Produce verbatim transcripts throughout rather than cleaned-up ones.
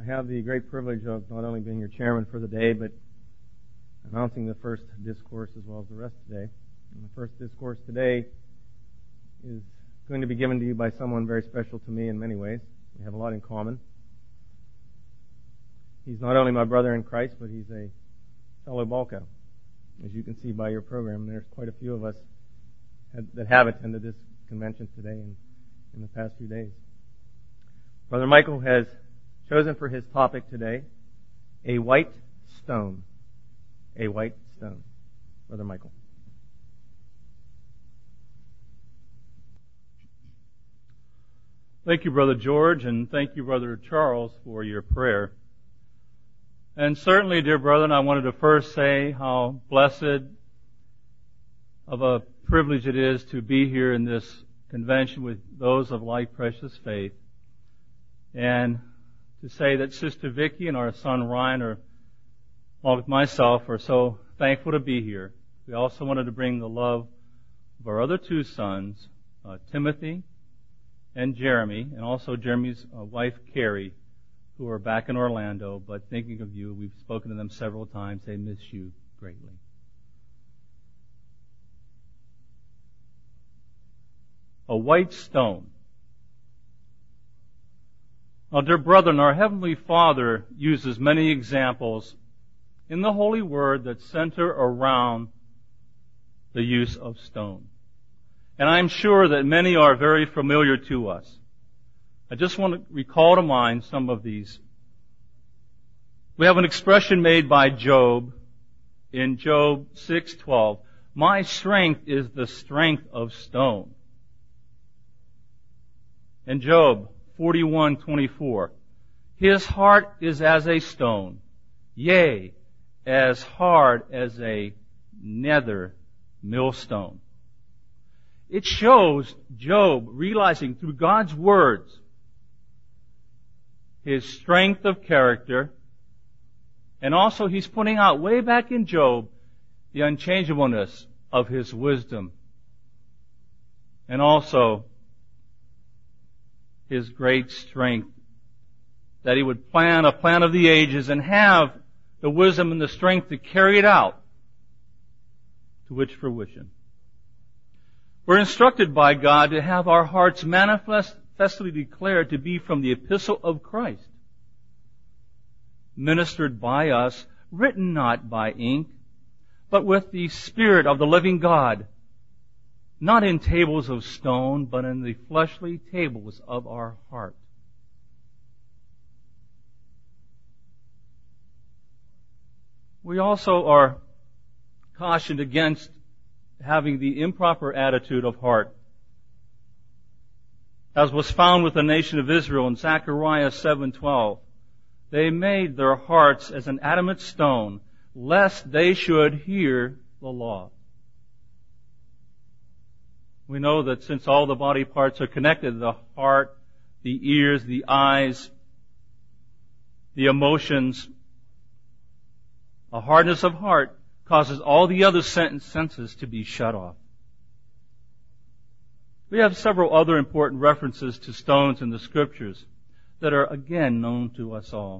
have the great privilege of not only being your chairman for the day, but announcing the first discourse as well as the rest today. And the first discourse today is going to be given to you by someone very special to me in many ways. We have a lot in common. He's not only my brother in Christ, but he's a fellow Balco. As you can see by your program, there's quite a few of us that have attended this convention today and in the past few days. Brother Michael has chosen for his topic today, a white stone. A white stone. Brother Michael. Thank you, Brother George, and thank you, Brother Charles, for your prayer. And certainly, dear brethren, I wanted to first say how blessed of a privilege it is to be here in this convention with those of like precious faith. And to say that Sister Vicky and our son Ryan are, along with myself, are so thankful to be here. We also wanted to bring the love of our other two sons, uh, Timothy and Jeremy, and also Jeremy's uh, wife, Carrie, who are back in Orlando, but thinking of you. We've spoken to them several times. They miss you greatly. A white stone. Now, dear brethren, our Heavenly Father uses many examples in the Holy Word that center around the use of stone. And I'm sure that many are very familiar to us. I just want to recall to mind some of these. We have an expression made by Job in Job six twelve. My strength is the strength of stone. In Job forty-one twenty-four, his heart is as a stone, yea, as hard as a nether millstone. It shows Job realizing through God's words his strength of character, and also he's pointing out way back in Job the unchangeableness of his wisdom, and also his great strength, that he would plan a plan of the ages and have the wisdom and the strength to carry it out to which fruition. We're instructed by God to have our hearts manifestly declared to be from the epistle of Christ, ministered by us, written not by ink, but with the Spirit of the living God, not in tables of stone, but in the fleshly tables of our heart. We also are cautioned against having the improper attitude of heart, as was found with the nation of Israel in Zechariah seven twelve. They made their hearts as an adamant stone, lest they should hear the law. We know that since all the body parts are connected, the heart, the ears, the eyes, the emotions, a hardness of heart causes all the other senses to be shut off. We have several other important references to stones in the Scriptures that are again known to us all.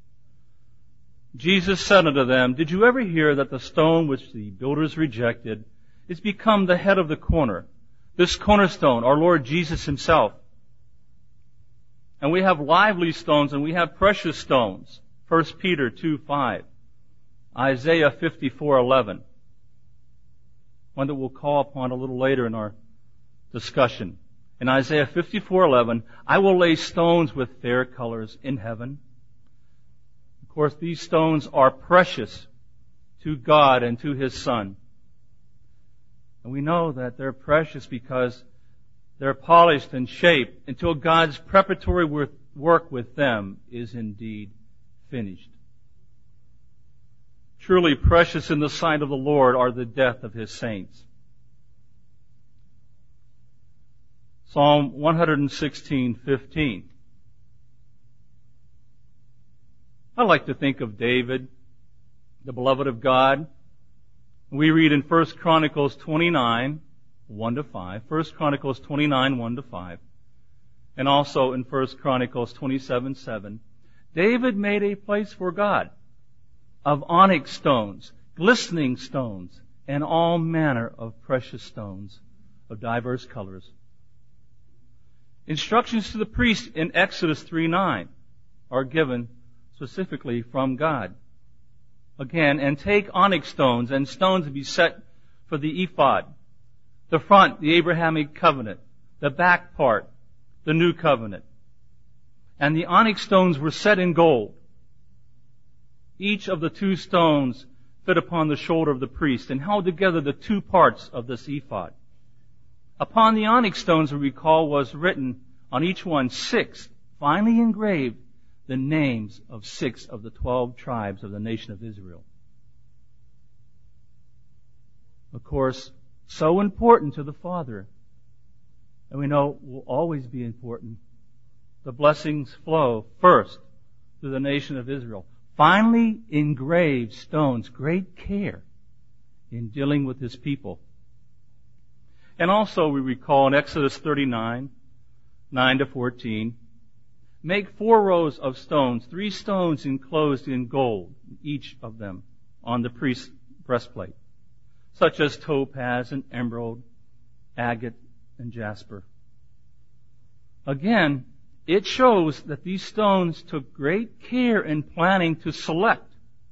Jesus said unto them, Did you ever hear that the stone which the builders rejected is become the head of the corner? This cornerstone, our Lord Jesus Himself. And we have lively stones and we have precious stones. First Peter two five. Isaiah fifty-four eleven. One that we'll call upon a little later in our discussion. In Isaiah fifty-four eleven, I will lay stones with fair colors in heaven. Of course, these stones are precious to God and to His Son. And we know that they're precious because they're polished and shaped until God's preparatory work with them is indeed finished. Truly precious in the sight of the Lord are the death of His saints. Psalm one sixteen fifteen. I like to think of David, the beloved of God. We read in First Chronicles twenty-nine, one to five. First Chronicles twenty-nine, one to five. And also in First Chronicles twenty-seven, seven. David made a place for God of onyx stones, glistening stones, and all manner of precious stones of diverse colors. Instructions to the priest in Exodus three nine are given specifically from God. Again, and take onyx stones and stones to be set for the ephod, the front, the Abrahamic covenant, the back part, the new covenant. And the onyx stones were set in gold. Each of the two stones fit upon the shoulder of the priest and held together the two parts of this ephod. Upon the onyx stones, we recall, was written on each one six, finely engraved, the names of six of the twelve tribes of the nation of Israel. Of course, so important to the Father, and we know will always be important. The blessings flow first to the nation of Israel. Finely engraved stones, great care in dealing with His people. And also we recall in Exodus thirty-nine, nine to fourteen, make four rows of stones, three stones enclosed in gold, each of them, on the priest's breastplate, such as topaz and emerald, agate and jasper. Again, it shows that these stones took great care in planning to select.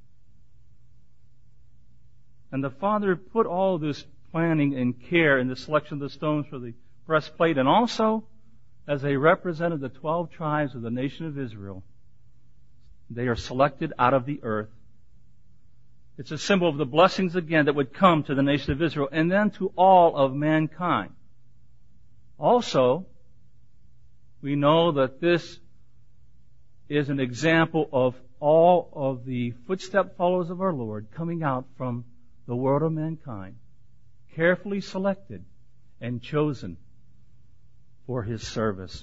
And the Father put all this planning and care in the selection of the stones for the breastplate, and also as they represented the twelve tribes of the nation of Israel. They are selected out of the earth. It's a symbol of the blessings again that would come to the nation of Israel and then to all of mankind. Also, we know that this is an example of all of the footstep followers of our Lord coming out from the world of mankind, carefully selected and chosen for His service.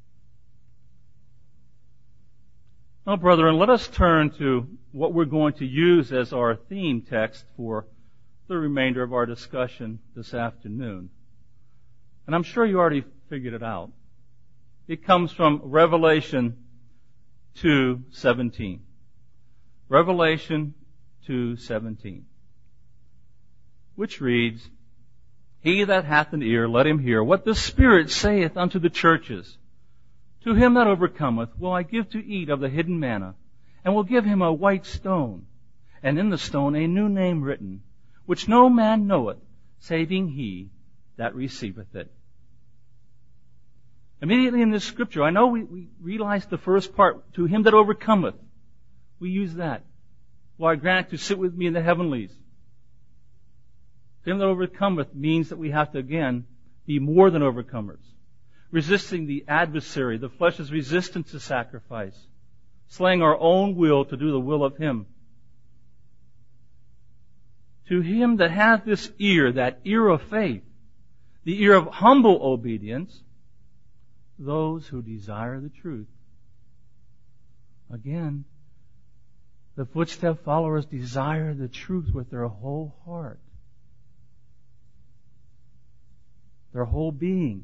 Now, brethren, let us turn to what we're going to use as our theme text for the remainder of our discussion this afternoon. And I'm sure you already figured it out. It comes from Revelation two seventeen. Revelation two seventeen. Which reads, He that hath an ear, let him hear what the Spirit saith unto the churches. To him that overcometh will I give to eat of the hidden manna, and will give him a white stone, and in the stone a new name written, which no man knoweth, saving he that receiveth it. Immediately in this scripture, I know we, we realize the first part, to him that overcometh. We use that. Will I grant to sit with me in the heavenlies. To him that overcometh means that we have to, again, be more than overcomers. Resisting the adversary. The flesh is resistant to sacrifice. Slaying our own will to do the will of Him. To him that hath this ear, that ear of faith, the ear of humble obedience, those who desire the truth. Again, the footstep followers desire the truth with their whole heart, their whole being,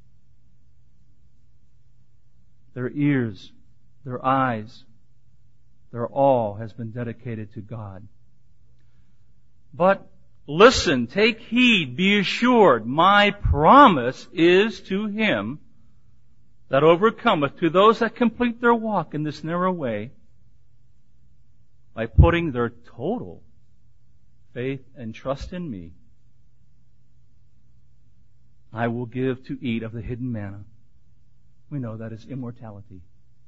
their ears, their eyes, their all has been dedicated to God. But listen, take heed, be assured, my promise is to him that overcometh, to those that complete their walk in this narrow way, by putting their total faith and trust in me, I will give to eat of the hidden manna. We know that is immortality.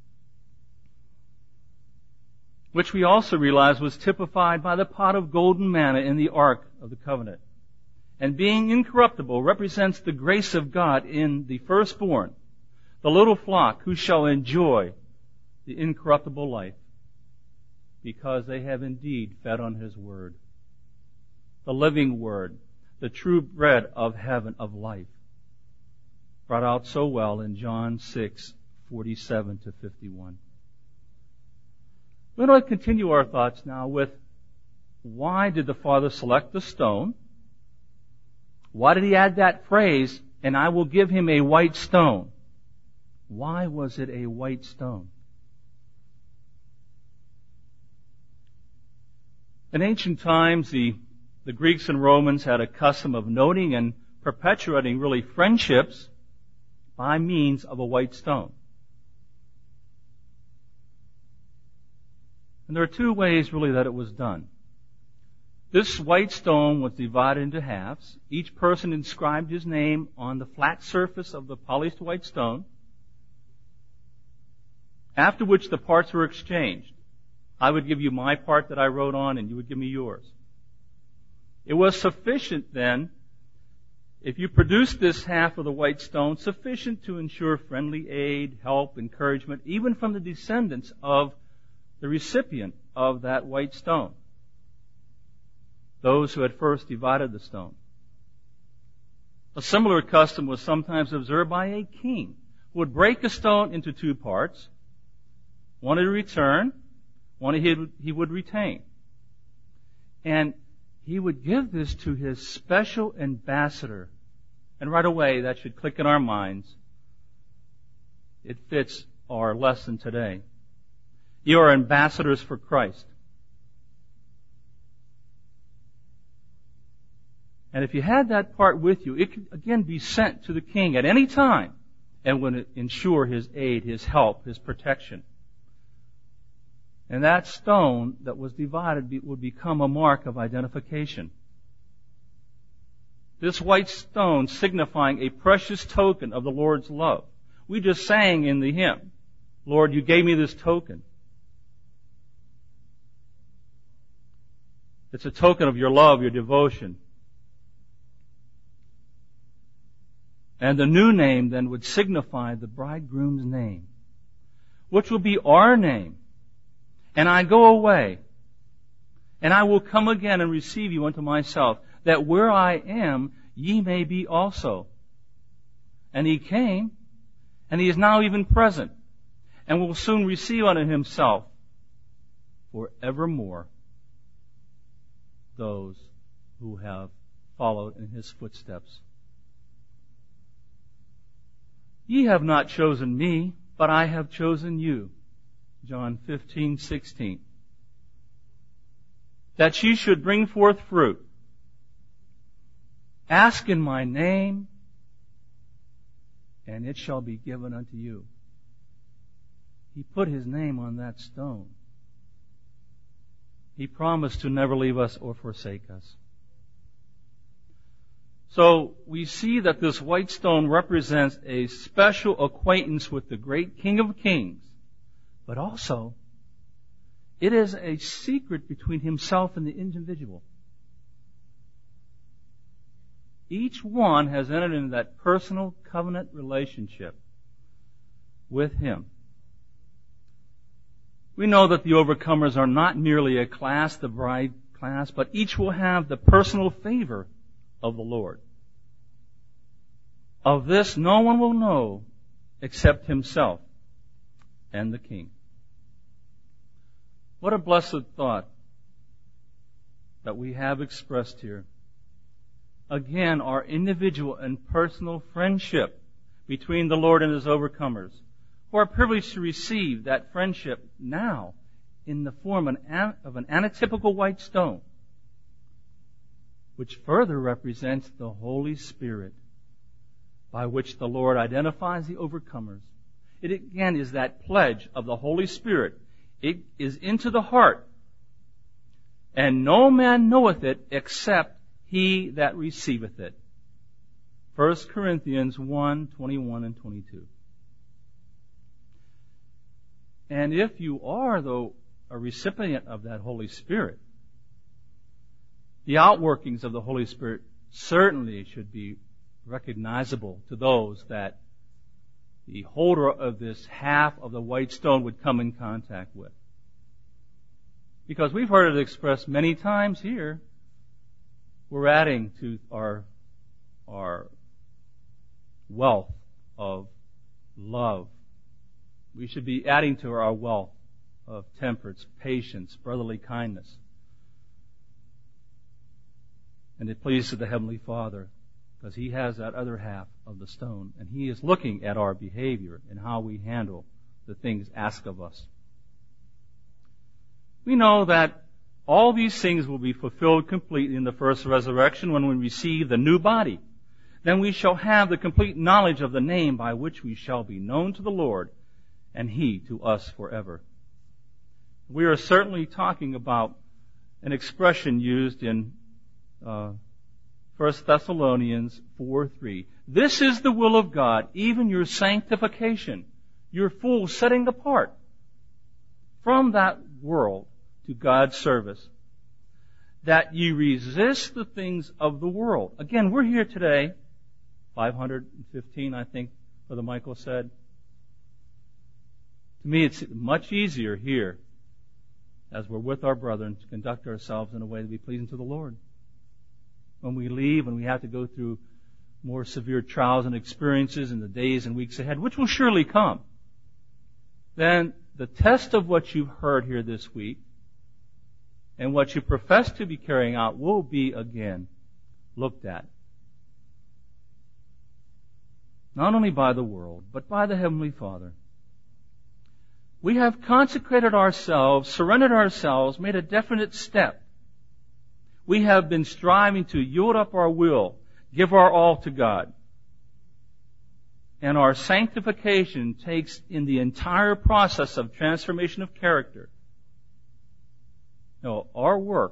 Which we also realize was typified by the pot of golden manna in the Ark of the Covenant. And being incorruptible represents the grace of God in the firstborn, the little flock who shall enjoy the incorruptible life, because they have indeed fed on His Word, the living Word, the true bread of heaven, of life, brought out so well in John six, forty-seven to fifty-one. We're going to continue our thoughts now with why did the Father select the stone? Why did He add that phrase, and I will give him a white stone? Why was it a white stone? In ancient times, the, the Greeks and Romans had a custom of noting and perpetuating really friendships by means of a white stone. And there are two ways really that it was done. This white stone was divided into halves. Each person inscribed his name on the flat surface of the polished white stone, after which the parts were exchanged. I would give you my part that I wrote on, and you would give me yours. It was sufficient then, if you produced this half of the white stone, sufficient to ensure friendly aid, help, encouragement, even from the descendants of the recipient of that white stone, those who had first divided the stone. A similar custom was sometimes observed by a king who would break a stone into two parts, one to return, one he would retain. And he would give this to his special ambassador. And right away, that should click in our minds. It fits our lesson today. You are ambassadors for Christ. And if you had that part with you, it could again be sent to the king at any time and would ensure his aid, his help, his protection. And that stone that was divided would become a mark of identification. This white stone signifying a precious token of the Lord's love. We just sang in the hymn, Lord, you gave me this token. It's a token of your love, your devotion. And the new name then would signify the bridegroom's name, which will be our name. And I go away, and I will come again and receive you unto myself, that where I am, ye may be also. And he came, and he is now even present, and will soon receive unto himself forevermore those who have followed in his footsteps. Ye have not chosen me, but I have chosen you. John fifteen sixteen. That ye should bring forth fruit. Ask in my name, and it shall be given unto you. He put his name on that stone. He promised to never leave us or forsake us. So we see that this white stone represents a special acquaintance with the great King of Kings. But also, it is a secret between himself and the individual. Each one has entered into that personal covenant relationship with him. We know that the overcomers are not merely a class, the bride class, but each will have the personal favor of the Lord. Of this no one will know except himself and the King. What a blessed thought that we have expressed here. Again, our individual and personal friendship between the Lord and his overcomers, who are privileged to receive that friendship now in the form of an anatypical white stone, which further represents the Holy Spirit by which the Lord identifies the overcomers. It again is that pledge of the Holy Spirit. It is into the heart. And no man knoweth it except he that receiveth it. First Corinthians one, twenty-one and twenty-two. And if you are, though, a recipient of that Holy Spirit, the outworkings of the Holy Spirit certainly should be recognizable to those that the holder of this half of the white stone would come in contact with. Because we've heard it expressed many times here, we're adding to our, our wealth of love. We should be adding to our wealth of temperance, patience, brotherly kindness. And it pleases the Heavenly Father, because He has that other half of the stone, and He is looking at our behavior and how we handle the things asked of us. We know that All these things will be fulfilled completely in the first resurrection when we receive the new body. Then we shall have the complete knowledge of the name by which we shall be known to the Lord, and He to us forever. We are certainly talking about an expression used in uh, First Thessalonians four three. This is the will of God, even your sanctification, your full setting apart from that world to God's service, that ye resist the things of the world. Again, we're here today, five hundred fifteen, I think Brother Michael said. To me, it's much easier here, as we're with our brethren, to conduct ourselves in a way to be pleasing to the Lord. When we leave, when we have to go through more severe trials and experiences in the days and weeks ahead, which will surely come, then the test of what you've heard here this week and what you profess to be carrying out will be again looked at. Not only by the world, but by the Heavenly Father. We have consecrated ourselves, surrendered ourselves, made a definite step. We have been striving to yield up our will, give our all to God. And our sanctification takes in the entire process of transformation of character. No, our work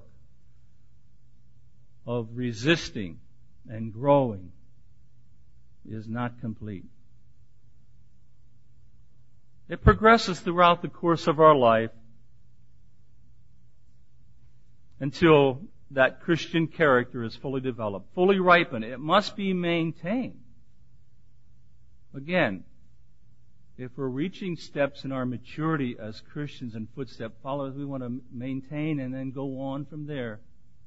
of resisting and growing is not complete. It progresses throughout the course of our life until that Christian character is fully developed, fully ripened. It must be maintained. Again, if we're reaching steps in our maturity as Christians and footstep followers, we want to maintain and then go on from there.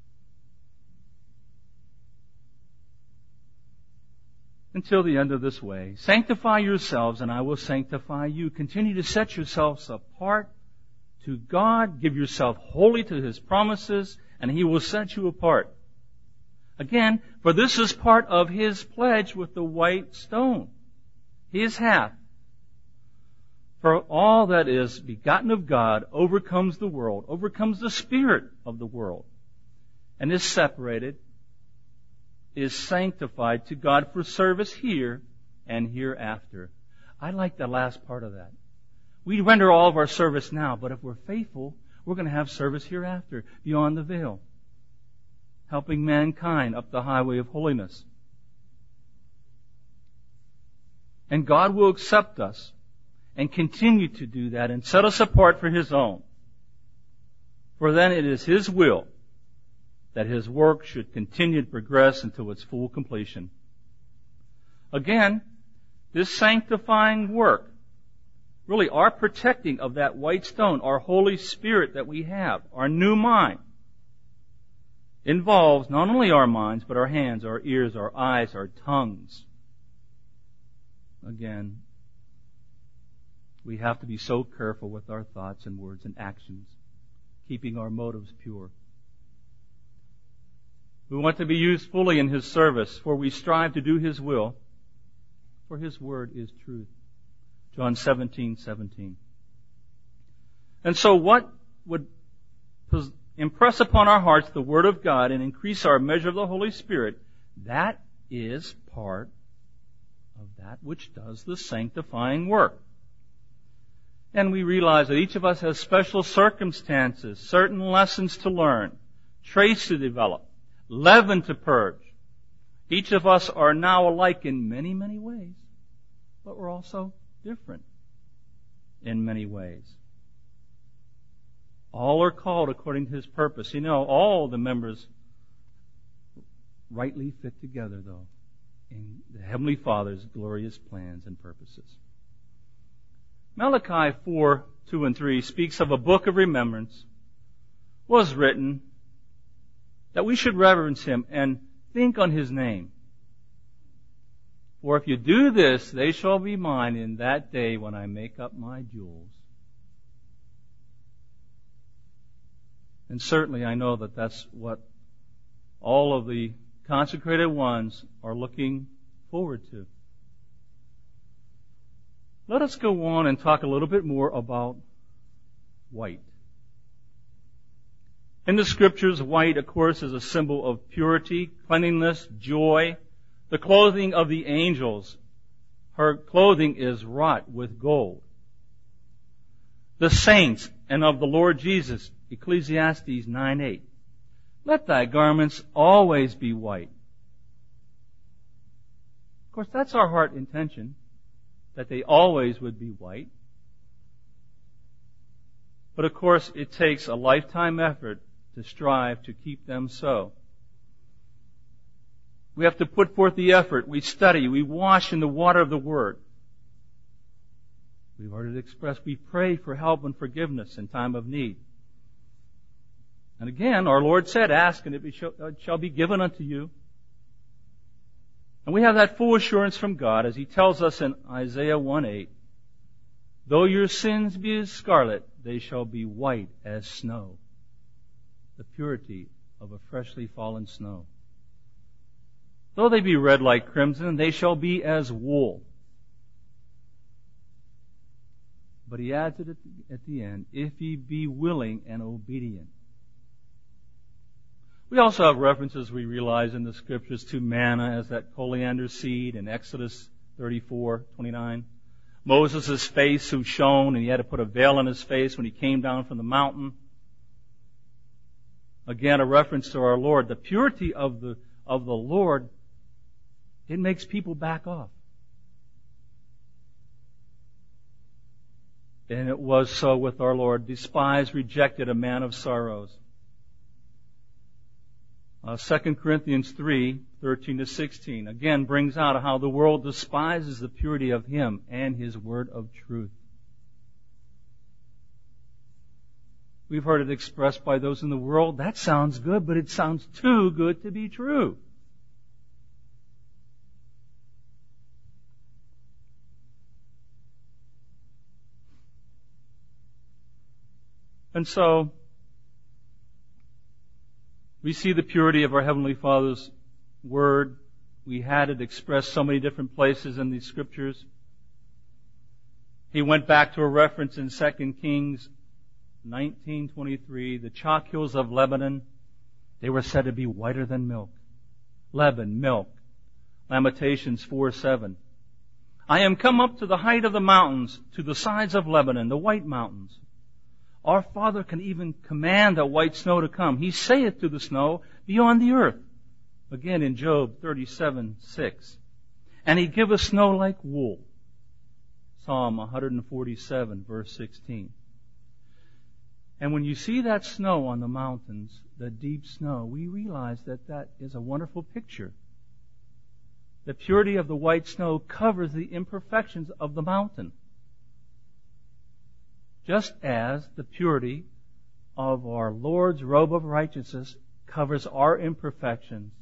Until the end of this way. Sanctify yourselves, and I will sanctify you. Continue to set yourselves apart to God. Give yourself wholly to His promises, and He will set you apart. Again, for this is part of His pledge with the white stone. His half. For all that is begotten of God overcomes the world, overcomes the spirit of the world, and is separated, is sanctified to God for service here and hereafter. I like the last part of that. We render all of our service now, but if we're faithful, we're going to have service hereafter, beyond the veil, helping mankind up the highway of holiness. And God will accept us and continue to do that and set us apart for His own. For then it is His will that His work should continue to progress until its full completion. Again, this sanctifying work, really our protecting of that white stone, our Holy Spirit that we have, our new mind, involves not only our minds, but our hands, our ears, our eyes, our tongues. Again, we have to be so careful with our thoughts and words and actions, keeping our motives pure. We want to be used fully in His service, for we strive to do His will, for His word is truth. John seventeen seventeen. And so what would impress upon our hearts the Word of God and increase our measure of the Holy Spirit, that is part of that which does the sanctifying work. And we realize that each of us has special circumstances, certain lessons to learn, traits to develop, leaven to purge. Each of us are now alike in many, many ways, but we're also different in many ways. All are called according to His purpose. You know, all the members rightly fit together, though, in the Heavenly Father's glorious plans and purposes. Malachi four, two and three speaks of a book of remembrance was written that we should reverence Him and think on His name. For if you do this, they shall be mine in that day when I make up my jewels. And certainly I know that that's what all of the consecrated ones are looking forward to. Let us go on and talk a little bit more about white. In the Scriptures, white, of course, is a symbol of purity, cleanliness, joy. The clothing of the angels, her clothing is wrought with gold. The saints and of the Lord Jesus, Ecclesiastes nine eight. Let thy garments always be white. Of course, that's our heart intention, that they always would be white. But of course, it takes a lifetime effort to strive to keep them so. We have to put forth the effort. We study. We wash in the water of the Word. We've heard it expressed. We pray for help and forgiveness in time of need. And again, our Lord said, ask and it shall be given unto you. And we have that full assurance from God as He tells us in Isaiah one eight, though your sins be as scarlet, they shall be white as snow. The purity of a freshly fallen snow. Though they be red like crimson, they shall be as wool. But He adds it at the end, if ye be willing and obedient. We also have references, we realize, in the Scriptures to manna as that coriander seed in Exodus thirty-four twenty-nine. Moses' face who shone, and he had to put a veil on his face when he came down from the mountain. Again, a reference to our Lord. The purity of the, of the Lord, it makes people back off. And it was so with our Lord. Despised, rejected, a man of sorrows. Uh, Second Corinthians three thirteen to sixteen again brings out how the world despises the purity of Him and His word of truth. We've heard it expressed by those in the world, that sounds good, but it sounds too good to be true. And so, we see the purity of our Heavenly Father's Word. We had it expressed so many different places in these Scriptures. He went back to a reference in Second Kings nineteen twenty-three. The chalk hills of Lebanon, they were said to be whiter than milk. Lebanon, milk. Lamentations four seven. I am come up to the height of the mountains, to the sides of Lebanon, the white mountains. Our Father can even command the white snow to come. He saith to the snow, be on the earth. Again in Job thirty-seven six. And He giveth snow like wool. Psalm one forty-seven verse sixteen. And when you see that snow on the mountains, the deep snow, we realize that that is a wonderful picture. The purity of the white snow covers the imperfections of the mountain. Just as the purity of our Lord's robe of righteousness covers our imperfections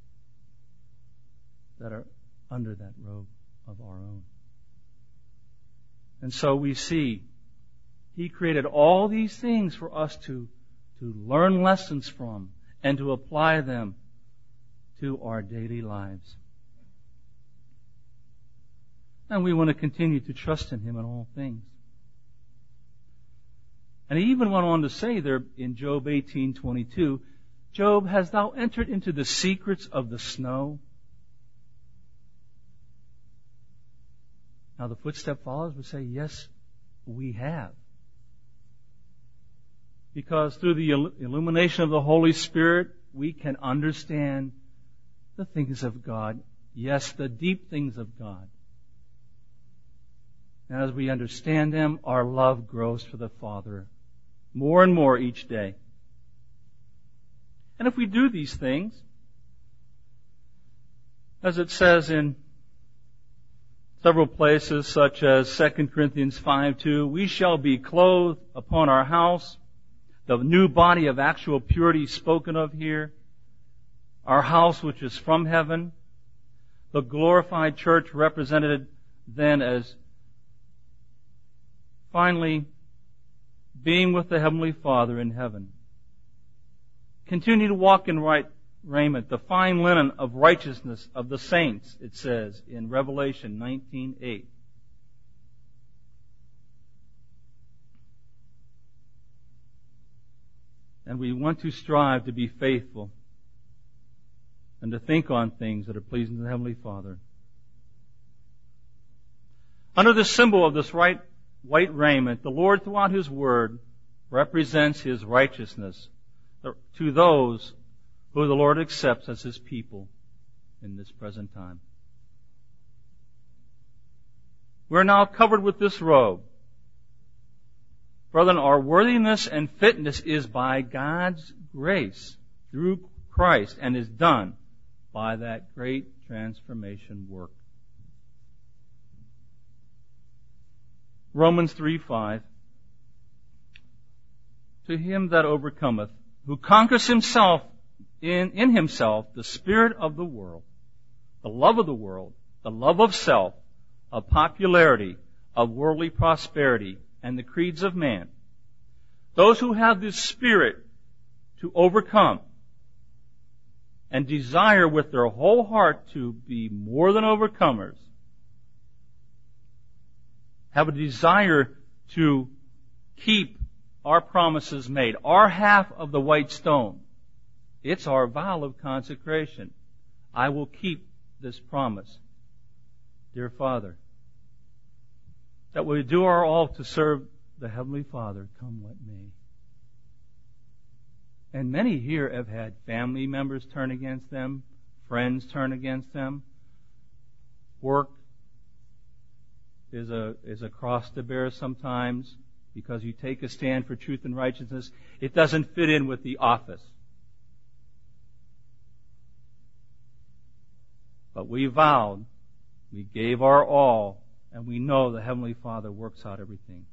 that are under that robe of our own. And so we see He created all these things for us to, to learn lessons from and to apply them to our daily lives. And we want to continue to trust in Him in all things. And He even went on to say there in Job eighteen twenty-two, Job, hast thou entered into the secrets of the snow? Now the footstep followers would say, yes, we have. Because through the illumination of the Holy Spirit, we can understand the things of God. Yes, the deep things of God. And as we understand them, our love grows for the Father more and more each day. And if we do these things, as it says in several places, such as Second Corinthians five two, we shall be clothed upon our house, the new body of actual purity spoken of here, our house which is from heaven, the glorified church represented then as finally being with the Heavenly Father in heaven. Continue to walk in right raiment, the fine linen of righteousness of the saints, it says in Revelation nineteen eight. And we want to strive to be faithful and to think on things that are pleasing to the Heavenly Father. Under the symbol of this right, white raiment, the Lord throughout His Word represents His righteousness to those who the Lord accepts as His people in this present time. We're now covered with this robe. Brethren, our worthiness and fitness is by God's grace through Christ and is done by that great transformation work. Romans three five. To him that overcometh, who conquers himself in, in himself, the spirit of the world, the love of the world, the love of self, of popularity, of worldly prosperity, and the creeds of man. Those who have this spirit to overcome and desire with their whole heart to be more than overcomers, have a desire to keep our promises made, our half of the white stone. It's our vow of consecration. I will keep this promise. Dear Father, that we do our all to serve the Heavenly Father, come what may. And many here have had family members turn against them, friends turn against them. Work is a, is a cross to bear sometimes because you take a stand for truth and righteousness. It doesn't fit in with the office. But we vowed, we gave our all, and we know the Heavenly Father works out everything.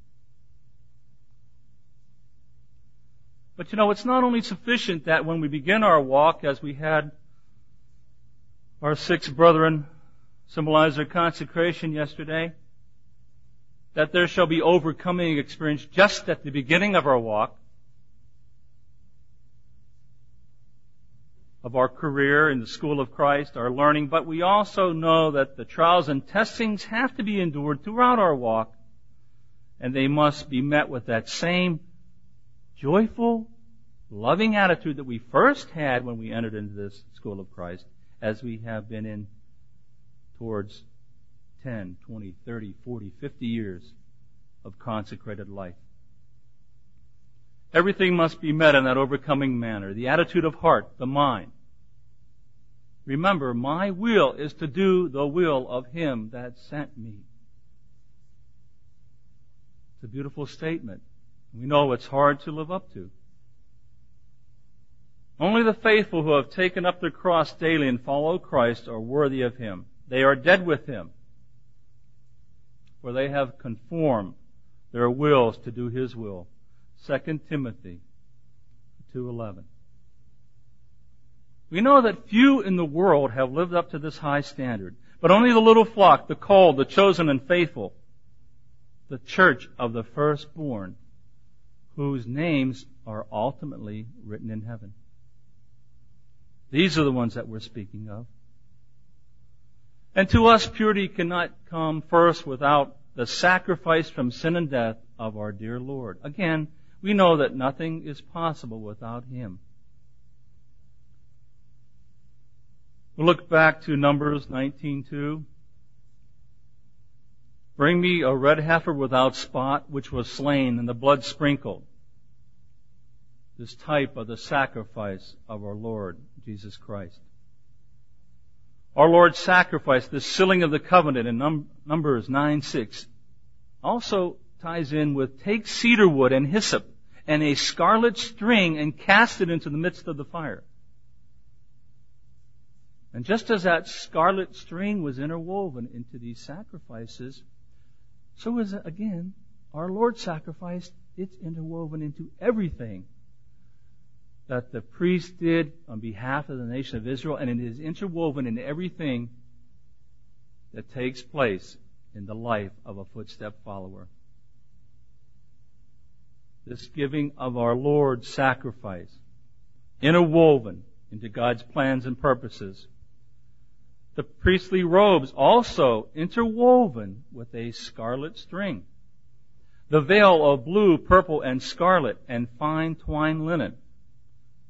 But you know, it's not only sufficient that when we begin our walk, as we had our six brethren symbolize their consecration yesterday, that there shall be overcoming experience just at the beginning of our walk, of our career in the school of Christ, our learning, but we also know that the trials and testings have to be endured throughout our walk, and they must be met with that same joyful, loving attitude that we first had when we entered into this school of Christ, as we have been in towards ten, twenty, thirty, forty, fifty years of consecrated life. Everything must be met in that overcoming manner. The attitude of heart, the mind. Remember, my will is to do the will of Him that sent me. It's a beautiful statement. We know it's hard to live up to. Only the faithful who have taken up their cross daily and follow Christ are worthy of Him. They are dead with Him, for they have conformed their wills to do His will. Second Timothy two eleven. We know that few in the world have lived up to this high standard, but only the little flock, the called, the chosen and faithful, the church of the firstborn, whose names are ultimately written in heaven. These are the ones that we're speaking of. And to us, purity cannot come first without the sacrifice from sin and death of our dear Lord. Again, we know that nothing is possible without Him. We'll look back to Numbers nineteen two. Bring me a red heifer without spot, which was slain, and the blood sprinkled. This type of the sacrifice of our Lord Jesus Christ. Our Lord's sacrifice, the sealing of the covenant in Num- Numbers nine six, also ties in with take cedar wood and hyssop and a scarlet string and cast it into the midst of the fire. And just as that scarlet string was interwoven into these sacrifices, so is, again, our Lord's sacrifice. It's interwoven into everything that the priest did on behalf of the nation of Israel, and it is interwoven in everything that takes place in the life of a footstep follower. This giving of our Lord's sacrifice, interwoven into God's plans and purposes. The priestly robes also interwoven with a scarlet string. The veil of blue, purple, and scarlet and fine twined linen.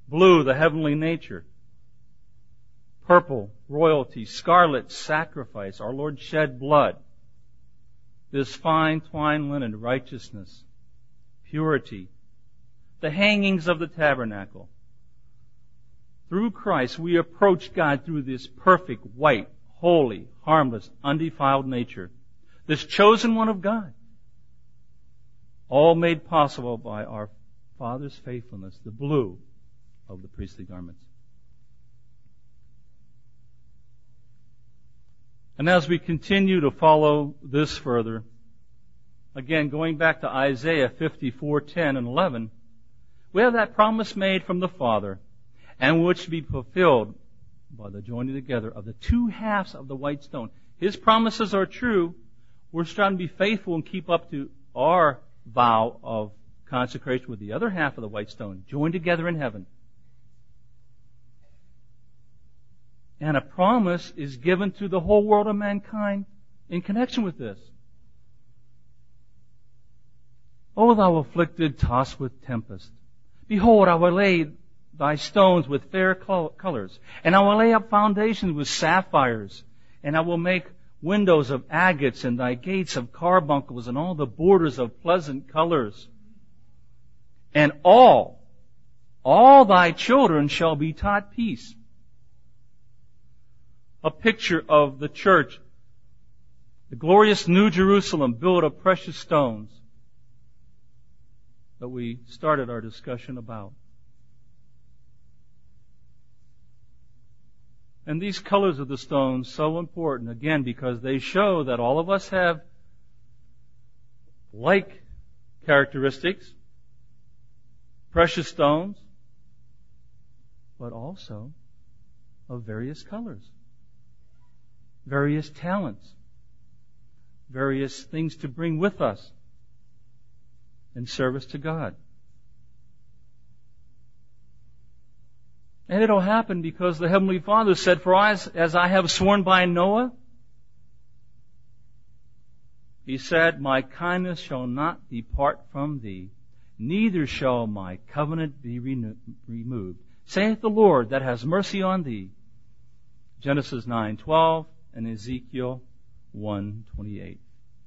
Blue, the heavenly nature. Purple, royalty. Scarlet, sacrifice. Our Lord shed blood. This fine twined linen, righteousness, purity. The hangings of the tabernacle. Through Christ, we approach God through this perfect, white, holy, harmless, undefiled nature. This chosen one of God. All made possible by our Father's faithfulness, the blue of the priestly garments. And as we continue to follow this further, again, going back to Isaiah fifty-four, ten and eleven, we have that promise made from the Father, and which to be fulfilled by the joining together of the two halves of the white stone. His promises are true. We're trying to be faithful and keep up to our vow of consecration with the other half of the white stone, joined together in heaven. And a promise is given to the whole world of mankind in connection with this. O thou afflicted, tossed with tempest, behold, I will lay thy stones with fair colors, and I will lay up foundations with sapphires, and I will make windows of agates, and thy gates of carbuncles, and all the borders of pleasant colors. And all, all thy children shall be taught peace. A picture of the church, the glorious New Jerusalem built of precious stones that we started our discussion about. And these colors of the stones, so important, again, because they show that all of us have like characteristics, precious stones, but also of various colors, various talents, various things to bring with us in service to God. And it'll happen because the Heavenly Father said, for as, as I have sworn by Noah, He said, my kindness shall not depart from thee, neither shall my covenant be reno- removed, saith the Lord that has mercy on thee. Genesis nine twelve and Ezekiel one twenty-eight.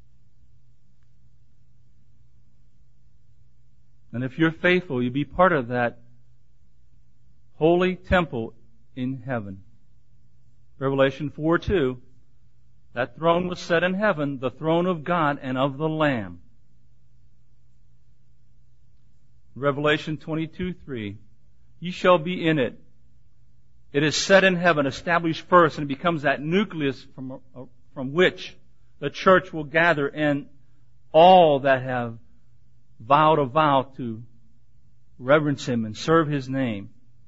And if you're faithful, you'll be part of that holy temple in heaven. Revelation four two, that throne was set in heaven, the throne of God and of the Lamb. Revelation twenty-two three, ye shall be in it. It is set in heaven, established first, and it becomes that nucleus from, from which the church will gather, and all that have vowed a vow to reverence Him and serve His name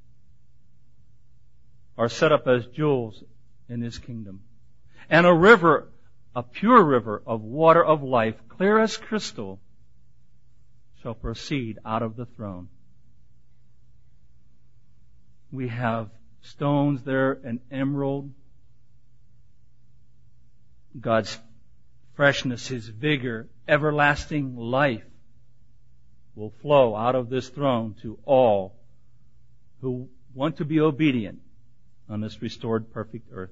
are set up as jewels in His kingdom. And a river, a pure river of water of life, clear as crystal, shall proceed out of the throne. We have stones there, an emerald, God's freshness, His vigor, everlasting life will flow out of this throne to all who want to be obedient on this restored perfect earth.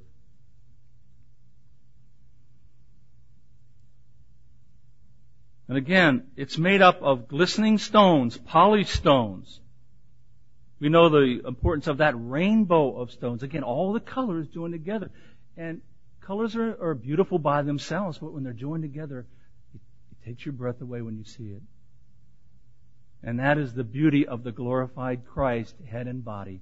And again, it's made up of glistening stones, polished stones. We know the importance of that rainbow of stones. Again, all the colors joined together. And colors are, are beautiful by themselves, but when they're joined together, it, it takes your breath away when you see it. And that is the beauty of the glorified Christ, head and body.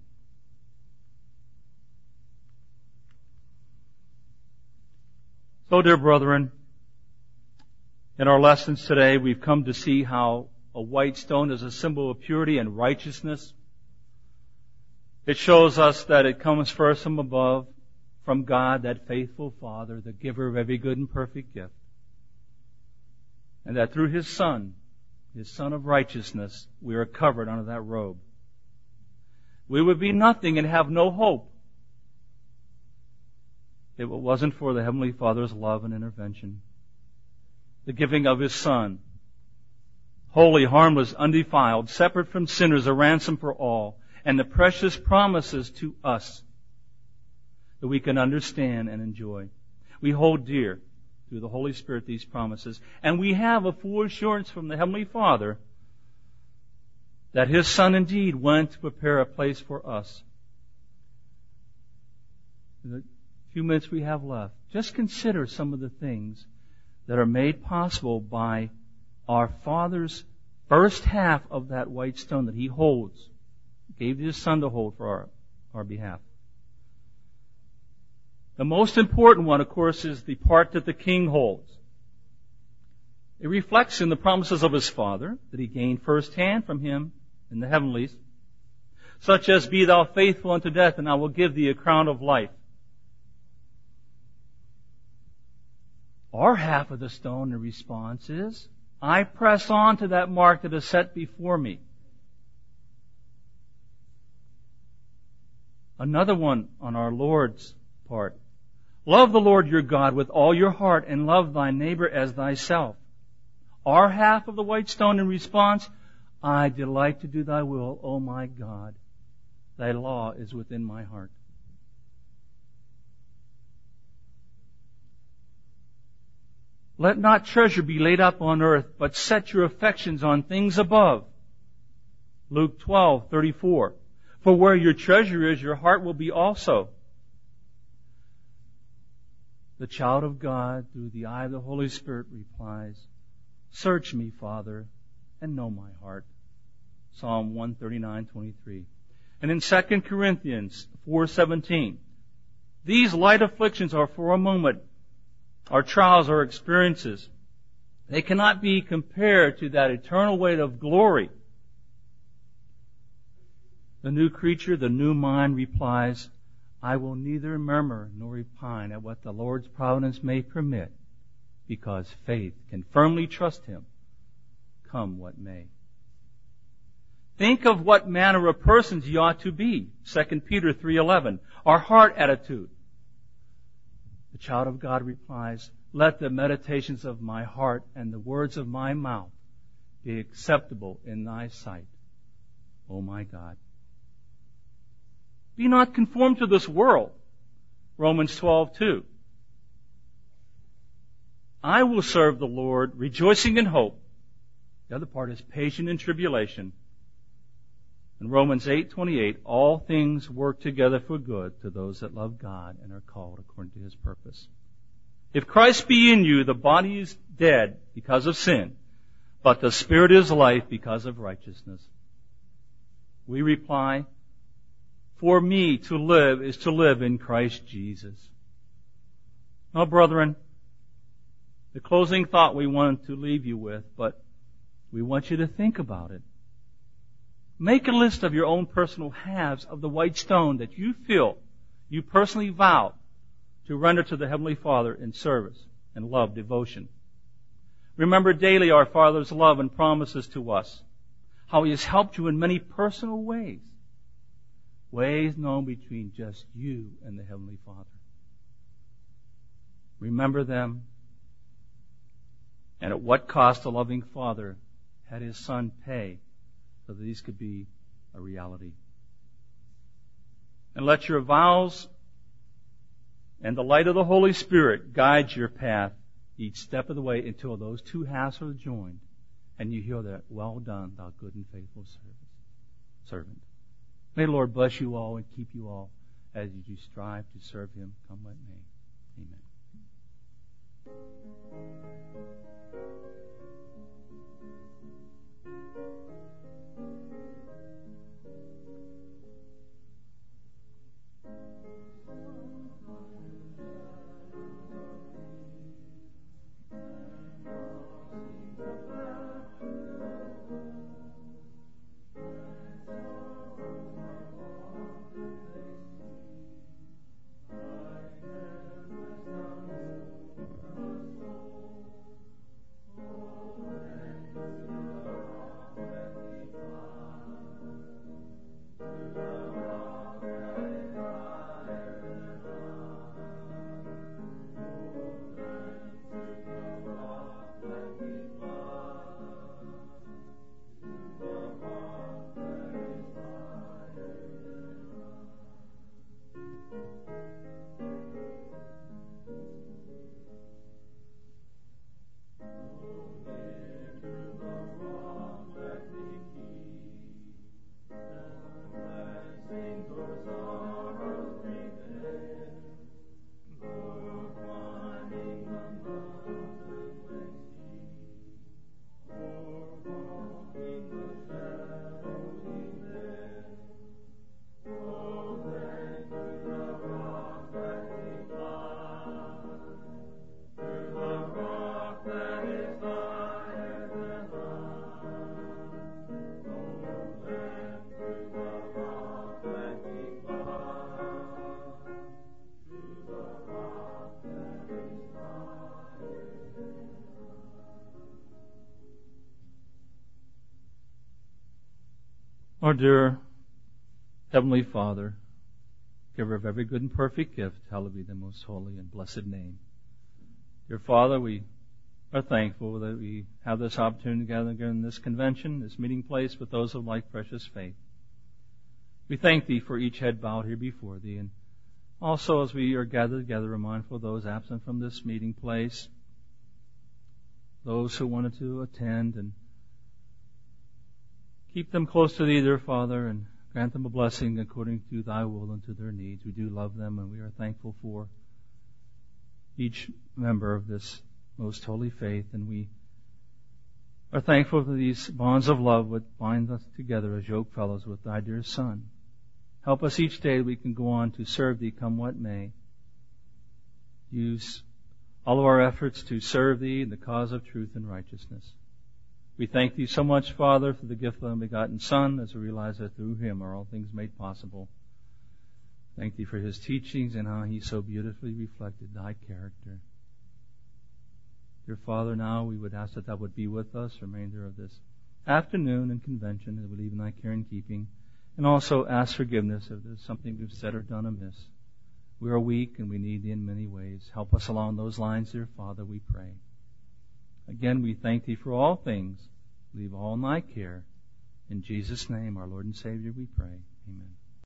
So, dear brethren, in our lessons today, we've come to see how a white stone is a symbol of purity and righteousness. It shows us that it comes first from above, from God, that faithful Father, the giver of every good and perfect gift. And that through His Son, His Son of righteousness, we are covered under that robe. We would be nothing and have no hope if it wasn't for the Heavenly Father's love and intervention. The giving of His Son, holy, harmless, undefiled, separate from sinners, a ransom for all. and the precious promises to us that we can understand and enjoy. We hold dear through the Holy Spirit these promises, and we have a full assurance from the Heavenly Father that His Son indeed went to prepare a place for us. In the few minutes we have left, just consider some of the things that are made possible by our Father's first half of that white stone that He holds, gave His Son to hold for our, our behalf. The most important one, of course, is the part that the King holds. It reflects in the promises of His Father that He gained firsthand from Him in the heavenlies, such as, "Be thou faithful unto death, and I will give thee a crown of life." Our half of the stone, the response is, "I press on to that mark that is set before me." Another one on our Lord's part. "Love the Lord your God with all your heart, and love thy neighbor as thyself." Our half of the white stone in response, "I delight to do thy will, O my God. Thy law is within my heart." "Let not treasure be laid up on earth, but set your affections on things above." Luke twelve thirty-four. "For where your treasure is, your heart will be also." The child of God, through the eye of the Holy Spirit, replies, "Search me, Father, and know my heart." Psalm one thirty-nine twenty-three. And in Second Corinthians four seventeen, "These light afflictions are for a moment. Our trials are experiences. They cannot be compared to that eternal weight of glory." The new creature, the new mind, replies, "I will neither murmur nor repine at what the Lord's providence may permit, because faith can firmly trust Him, come what may." Think of what manner of persons ye ought to be. Second Peter three eleven. Our heart attitude. The child of God replies, "Let the meditations of my heart and the words of my mouth be acceptable in thy sight, O my God." Be not conformed to this world. Romans twelve two. "I will serve the Lord, rejoicing in hope." The other part is patient in tribulation. And Romans eight twenty-eight, "All things work together for good to those that love God and are called according to His purpose." If Christ be in you, the body is dead because of sin, but the Spirit is life because of righteousness. We reply, "For me to live is to live in Christ Jesus." Now, brethren, the closing thought we want to leave you with, but we want you to think about it. Make a list of your own personal halves of the white stone that you feel you personally vow to render to the Heavenly Father in service and love, devotion. Remember daily our Father's love and promises to us, how He has helped you in many personal ways, ways known between just you and the Heavenly Father. Remember them, and at what cost the loving Father had His Son pay so that these could be a reality. And let your vows and the light of the Holy Spirit guide your path each step of the way until those two halves are joined and you hear that, "Well done, thou good and faithful servant." May the Lord bless you all and keep you all as you strive to serve Him, come what may. Amen. Our dear Heavenly Father, giver of every good and perfect gift, hallowed be thy most holy and blessed name. Dear Father, we are thankful that we have this opportunity to gather again in this convention, this meeting place with those of like precious faith. We thank Thee for each head bowed here before Thee, and also as we are gathered together, are mindful of those absent from this meeting place, those who wanted to attend, and keep them close to Thee, dear Father, and grant them a blessing according to Thy will and to their needs. We do love them, and we are thankful for each member of this most holy faith, and we are thankful for these bonds of love that bind us together as yoke fellows with Thy dear Son. Help us each day that we can go on to serve Thee come what may. Use all of our efforts to serve Thee in the cause of truth and righteousness. We thank Thee so much, Father, for the gift of the unbegotten Son, as we realize that through Him are all things made possible. Thank Thee for His teachings and how He so beautifully reflected Thy character. Dear Father, now we would ask that Thou would be with us the remainder of this afternoon and convention, that we leave in Thy care and keeping, and also ask forgiveness if there's something we've said or done amiss. We are weak and we need Thee in many ways. Help us along those lines, dear Father, we pray. Again, we thank Thee for all things. Leave all in Thy care. In Jesus' name, our Lord and Savior, we pray. Amen.